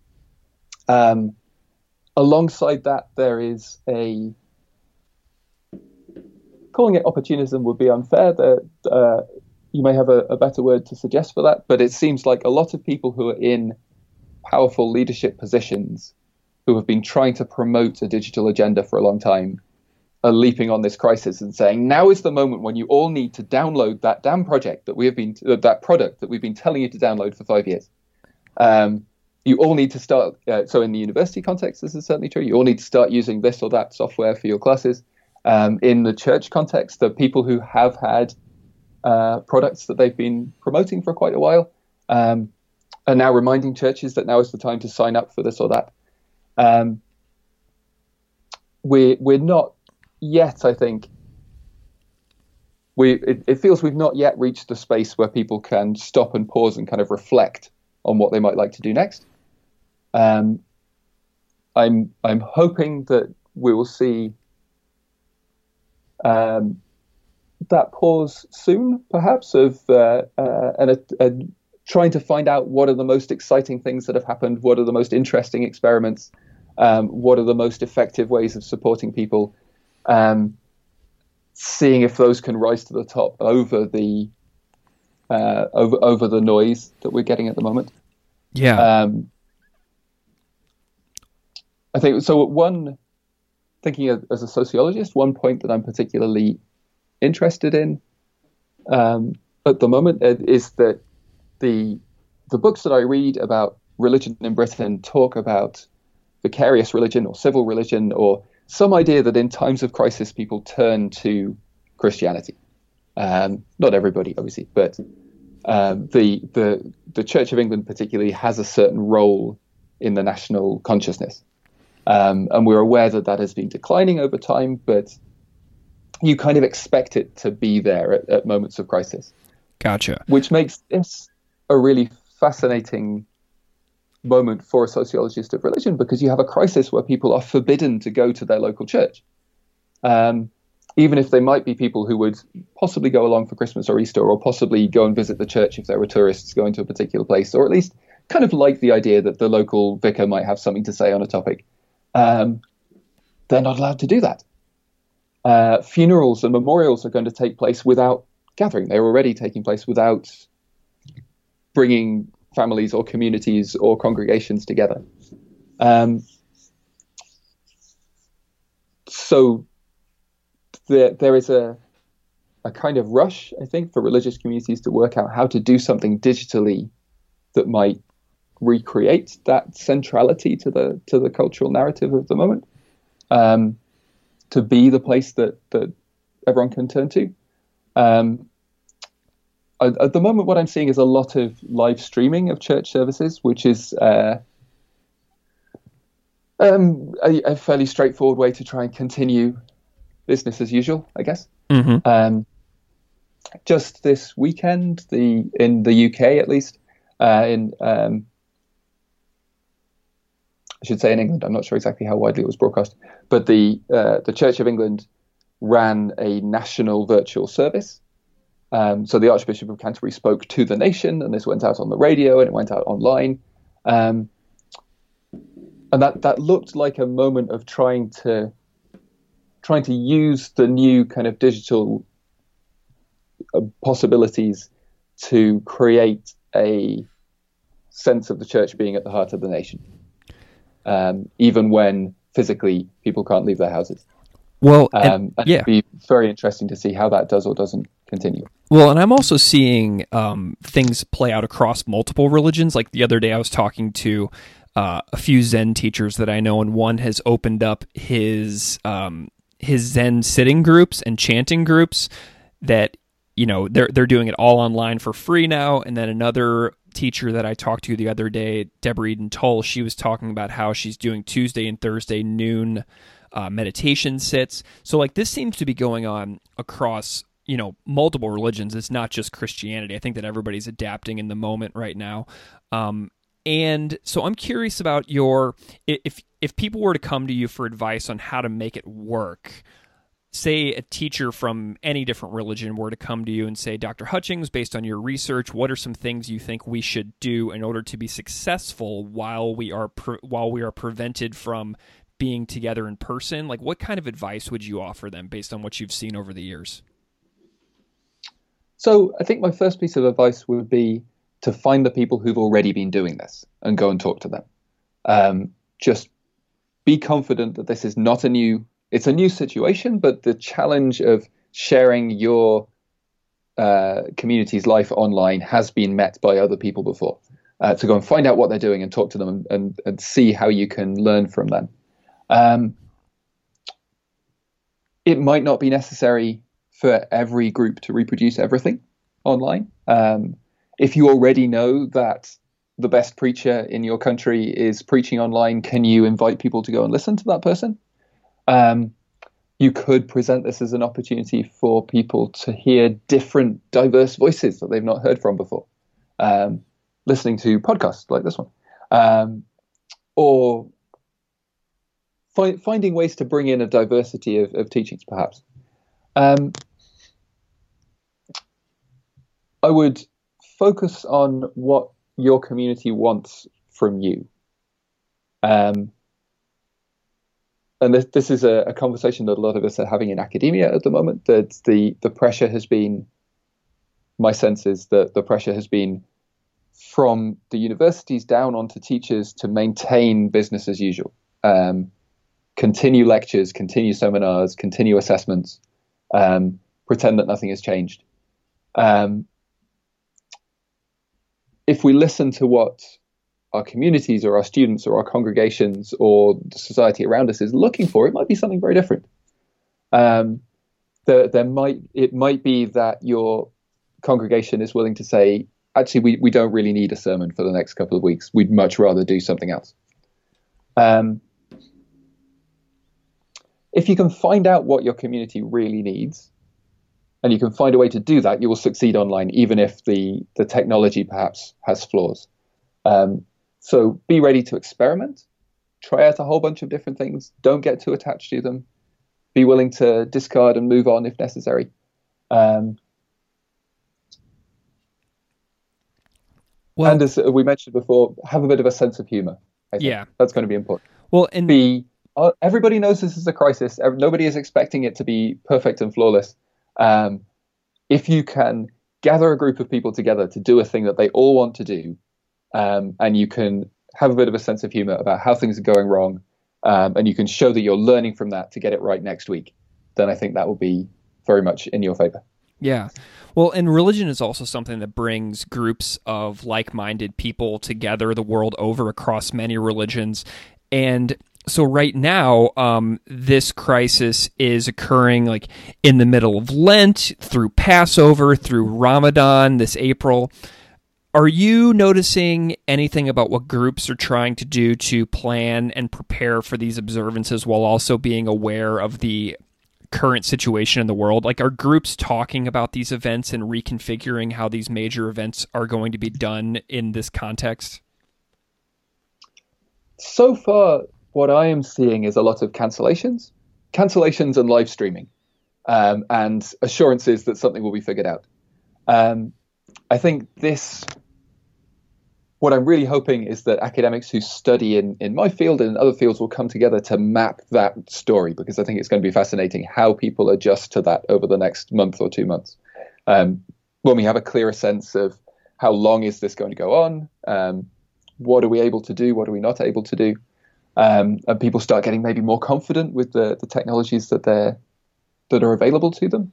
Alongside that, there is calling it opportunism would be unfair. You may have a better word to suggest for that, but it seems like a lot of people who are in powerful leadership positions, who have been trying to promote a digital agenda for a long time, are leaping on this crisis and saying, now is the moment when you all need to download that damn project that product that we've been telling you to download for 5 years. You all need to start. So in the university context, this is certainly true. You all need to start using this or that software for your classes. In the church context, the people who have had products that they've been promoting for quite a while are now reminding churches that now is the time to sign up for this or that. We're not yet, I think, it feels we've not yet reached the space where people can stop and pause and kind of reflect on what they might like to do next. I'm hoping that we will see that pause soon, perhaps, of trying to find out what are the most exciting things that have happened, what are the most interesting experiments, what are the most effective ways of supporting people, seeing if those can rise to the top over the noise that we're getting at the moment. Yeah. I think so. Thinking as a sociologist, one point that I'm particularly interested in at the moment is that the books that I read about religion in Britain talk about vicarious religion or civil religion, or some idea that in times of crisis people turn to Christianity. Not everybody, obviously, but the Church of England particularly has a certain role in the national consciousness. And we're aware that has been declining over time, but you kind of expect it to be there at moments of crisis. Gotcha. Which makes this a really fascinating moment for a sociologist of religion, because you have a crisis where people are forbidden to go to their local church. Even if they might be people who would possibly go along for Christmas or Easter, or possibly go and visit the church if there were tourists going to a particular place, or at least kind of like the idea that the local vicar might have something to say on a topic. They're not allowed to do that. Funerals and memorials are going to take place without gathering. They're already taking place without bringing families or communities or congregations together. So there is a kind of rush, I think, for religious communities to work out how to do something digitally that might recreate that centrality to the cultural narrative of the moment, to be the place that everyone can turn to. At the moment, what I'm seeing is a lot of live streaming of church services, which is a fairly straightforward way to try and continue business as usual, I guess. Mm-hmm. Just this weekend, in the UK at least, I should say in England, I'm not sure exactly how widely it was broadcast, but the Church of England ran a national virtual service. So the Archbishop of Canterbury spoke to the nation, and this went out on the radio and it went out online. And that looked like a moment of trying to use the new kind of digital possibilities to create a sense of the church being at the heart of the nation, even when physically people can't leave their houses. Well, it'd be very interesting to see how that does or doesn't continue. Well, and I'm also seeing things play out across multiple religions. Like the other day I was talking to a few Zen teachers that I know, and one has opened up his Zen sitting groups and chanting groups that, you know, they're doing it all online for free now. And then another teacher that I talked to the other day, Deborah Eden Tull, she was talking about how she's doing Tuesday and Thursday noon meditation sits. So like this seems to be going on across, you know, multiple religions. It's not just Christianity. I think that everybody's adapting in the moment right now. And so I'm curious about if people were to come to you for advice on how to make it work, say a teacher from any different religion were to come to you and say, Dr. Hutchings, based on your research, what are some things you think we should do in order to be successful while we are prevented from being together in person? Like, what kind of advice would you offer them based on what you've seen over the years? So I think my first piece of advice would be to find the people who've already been doing this and go and talk to them. Just be confident that this is not it's a new situation, but the challenge of sharing your community's life online has been met by other people before. To go and find out what they're doing and talk to them and see how you can learn from them. It might not be necessary for every group to reproduce everything online. If you already know that the best preacher in your country is preaching online, can you invite people to go and listen to that person? You could present this as an opportunity for people to hear different, diverse voices that they've not heard from before. Listening to podcasts like this one, or finding ways to bring in a diversity of teachings, perhaps. I would focus on what your community wants from you. And this is a conversation that a lot of us are having in academia at the moment, that the pressure has been, my sense is that the pressure has been from the universities down onto teachers to maintain business as usual. Continue lectures, continue seminars, continue assessments, pretend that nothing has changed. If we listen to what our communities or our students or our congregations or the society around us is looking for, it might be something very different. It might be that your congregation is willing to say, actually, we don't really need a sermon for the next couple of weeks. We'd much rather do something else. If you can find out what your community really needs, and you can find a way to do that, you will succeed online, even if the technology perhaps has flaws. So be ready to experiment, try out a whole bunch of different things. Don't get too attached to them. Be willing to discard and move on if necessary. And as we mentioned before, have a bit of a sense of humor. I think that's going to be important. Well, and everybody knows this is a crisis. Nobody is expecting it to be perfect and flawless. If you can gather a group of people together to do a thing that they all want to do, and you can have a bit of a sense of humor about how things are going wrong, and you can show that you're learning from that to get it right next week, then I think that will be very much in your favor. Yeah. Well, and religion is also something that brings groups of like-minded people together the world over across many religions. And so right now, this crisis is occurring like in the middle of Lent, through Passover, through Ramadan this April. Are you noticing anything about what groups are trying to do to plan and prepare for these observances while also being aware of the current situation in the world? Like, are groups talking about these events and reconfiguring how these major events are going to be done in this context? So far, what I am seeing is a lot of cancellations and live streaming, and assurances that something will be figured out. I think what I'm really hoping is that academics who study in my field and in other fields will come together to map that story, because I think it's going to be fascinating how people adjust to that over the next month or 2 months. When we have a clearer sense of how long is this going to go on, what are we able to do, what are we not able to do, and people start getting maybe more confident with the technologies that are available to them.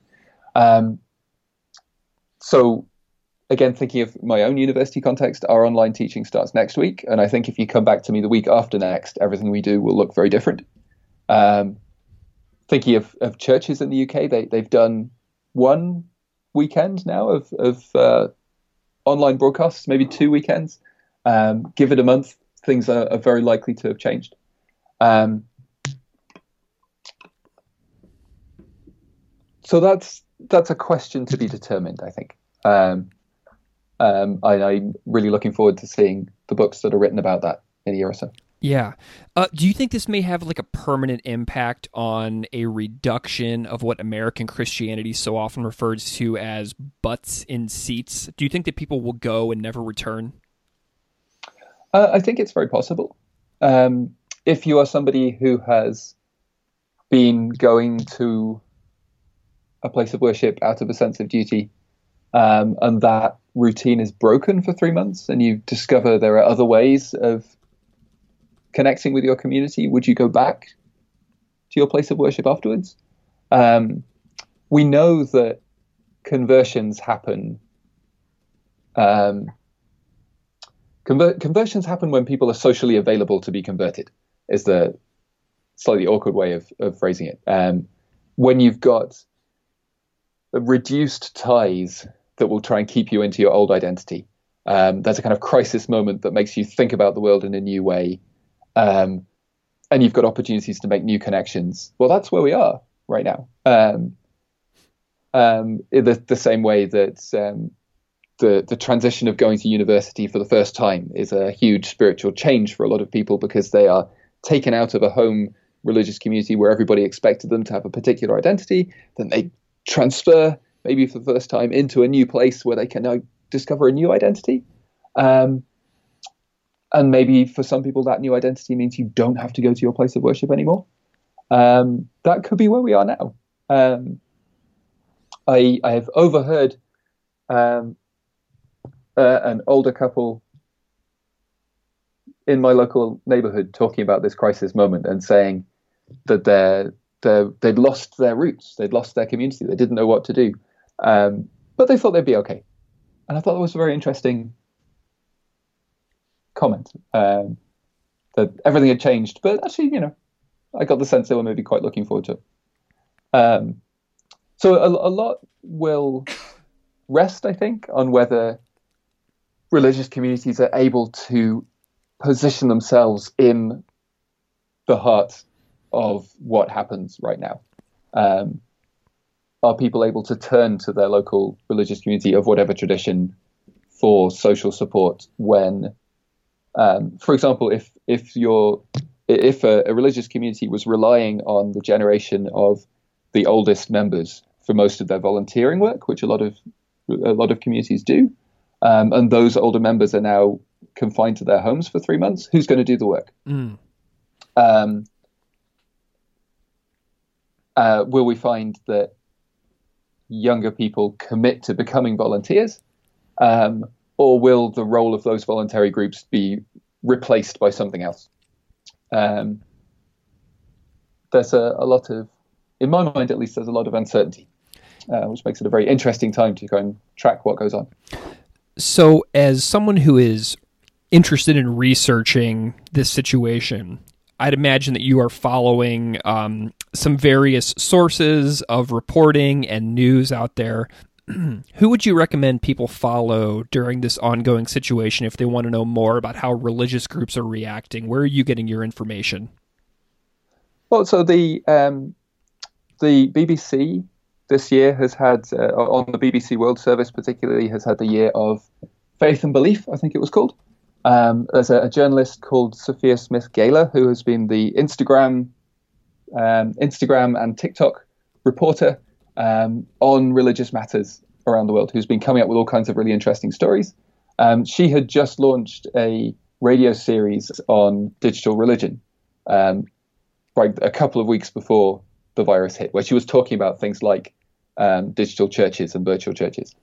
So again, thinking of my own university context, our online teaching starts next week. And I think if you come back to me the week after next, everything we do will look very different. Thinking of churches in the UK, they've done one weekend now of online broadcasts, maybe 2 weekends. Give it a month, things are very likely to have changed. So that's a question to be determined, I think. I'm really looking forward to seeing the books that are written about that in a year or so. Yeah. Do you think this may have like a permanent impact on a reduction of what American Christianity so often refers to as butts in seats? Do you think that people will go and never return? I think it's very possible. If you are somebody who has been going to a place of worship out of a sense of duty, and that routine is broken for 3 months, and you discover there are other ways of connecting with your community, would you go back to your place of worship afterwards? We know that conversions happen. Conversions happen when people are socially available to be converted, is the slightly awkward way of phrasing it. When you've got reduced ties that will try and keep you into your old identity, there's a kind of crisis moment that makes you think about the world in a new way. And you've got opportunities to make new connections. Well, that's where we are right now. In the same way that the transition of going to university for the first time is a huge spiritual change for a lot of people, because they are taken out of a home religious community where everybody expected them to have a particular identity. Then they transfer, maybe for the first time, into a new place where they can now discover a new identity. And maybe for some people, that new identity means you don't have to go to your place of worship anymore. That could be where we are now. I have overheard an older couple in my local neighborhood talking about this crisis moment and saying that they'd lost their roots, they'd lost their community, they didn't know what to do, but they thought they'd be okay. And I thought that was a very interesting comment, that everything had changed, but actually, I got the sense they were maybe quite looking forward to it. So a lot will rest, I think, on whether religious communities are able to position themselves in the heart of what happens right now. Are people able to turn to their local religious community of whatever tradition for social support when, for example, if a religious community was relying on the generation of the oldest members for most of their volunteering work, which a lot of communities do, and those older members are now confined to their homes for 3 months, who's going to do the work? Will we find that younger people commit to becoming volunteers, or will the role of those voluntary groups be replaced by something else? There's a lot of, in my mind at least, there's a lot of uncertainty, which makes it a very interesting time to go and track what goes on. So as someone who is interested in researching this situation, I'd imagine that you are following some various sources of reporting and news out there. Who would you recommend people follow during this ongoing situation if they want to know more about how religious groups are reacting? Where are you getting your information? Well, so the BBC this year has had, on the BBC World Service particularly, has had the year of Faith and Belief, I think it was called. There's a journalist called Sophia Smith-Gaylor who has been the Instagram and TikTok reporter on religious matters around the world, who's been coming up with all kinds of really interesting stories. She had just launched a radio series on digital religion right a couple of weeks before the virus hit, where she was talking about things like digital churches and virtual churches.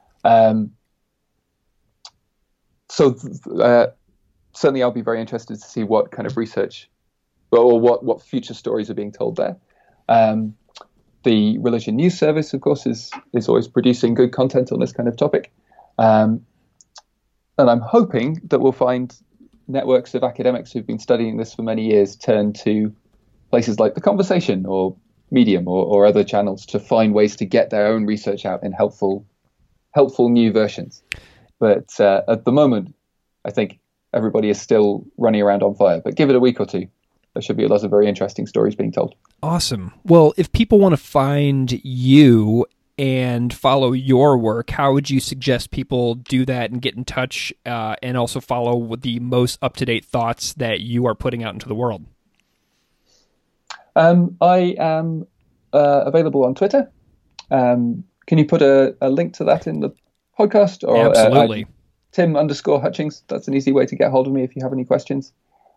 So certainly I'll be very interested to see what kind of research or what future stories are being told there. The Religion News Service, of course, is always producing good content on this kind of topic. And I'm hoping that we'll find networks of academics who've been studying this for many years turn to places like The Conversation or Medium or other channels to find ways to get their own research out in helpful new versions. But at the moment, I think everybody is still running around on fire. But give it a week or two, there should be a lot of very interesting stories being told. Awesome. Well, if people want to find you and follow your work, how would you suggest people do that and get in touch and also follow with the most up-to-date thoughts that you are putting out into the world? I am available on Twitter. Can you put a link to that in the podcast? Or, absolutely. Tim_Hutchings. That's an easy way to get hold of me if you have any questions.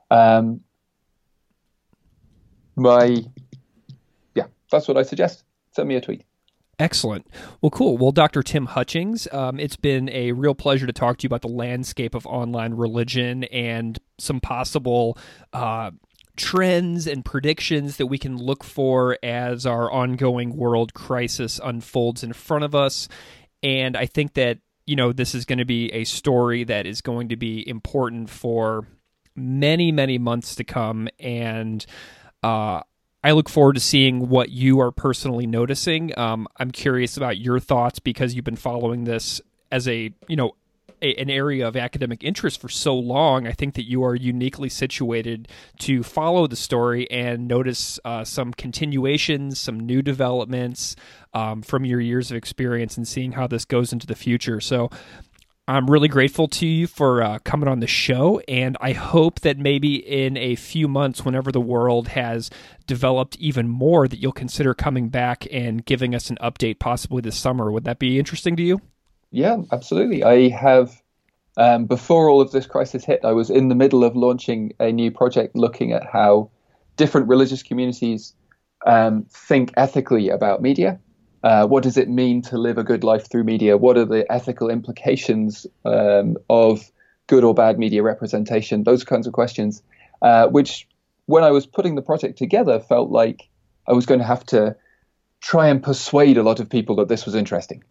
That's what I suggest. Send me a tweet. Excellent. Well, cool. Well, Dr. Tim Hutchings, it's been a real pleasure to talk to you about the landscape of online religion and some possible trends and predictions that we can look for as our ongoing world crisis unfolds in front of us. And I think that, this is going to be a story that is going to be important for many, many months to come. And I look forward to seeing what you are personally noticing. I'm curious about your thoughts because you've been following this as an area of academic interest for so long. I think that you are uniquely situated to follow the story and notice some continuations, some new developments from your years of experience and seeing how this goes into the future. So I'm really grateful to you for coming on the show, and I hope that maybe in a few months, whenever the world has developed even more, that you'll consider coming back and giving us an update possibly this summer. Would that be interesting to you? Yeah, absolutely. I have, before all of this crisis hit, I was in the middle of launching a new project looking at how different religious communities think ethically about media. What does it mean to live a good life through media? What are the ethical implications of good or bad media representation? Those kinds of questions, which when I was putting the project together, felt like I was going to have to try and persuade a lot of people that this was interesting.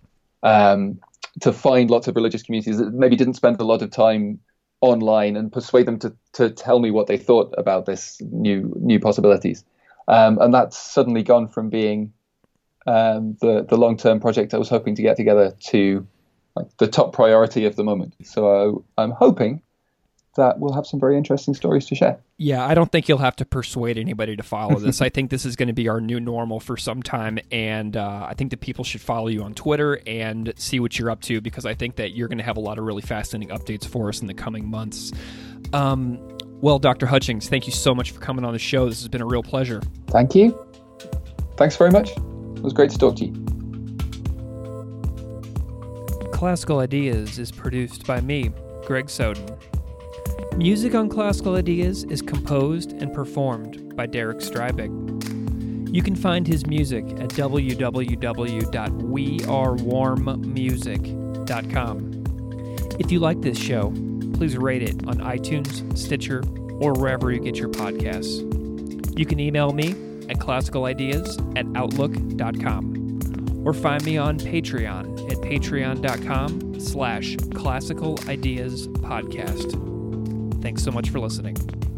To find lots of religious communities that maybe didn't spend a lot of time online and persuade them to tell me what they thought about this new possibilities. And that's suddenly gone from being the long-term project I was hoping to get together to the top priority of the moment. So I'm hoping that we'll have some very interesting stories to share. Yeah, I don't think you'll have to persuade anybody to follow this. I think this is going to be our new normal for some time, and I think that people should follow you on Twitter and see what you're up to, because I think that you're going to have a lot of really fascinating updates for us in the coming months. Well, Dr. Hutchings, thank you so much for coming on the show. This has been a real pleasure. Thank you. Thanks very much. It was great to talk to you. Classical Ideas is produced by me, Greg Soden. Music on Classical Ideas is composed and performed by Derek Strybig. You can find his music at www.wearewarmmusic.com. If you like this show, please rate it on iTunes, Stitcher, or wherever you get your podcasts. You can email me at classicalideas@outlook.com or find me on Patreon at patreon.com/classicalideaspodcast. Thanks so much for listening.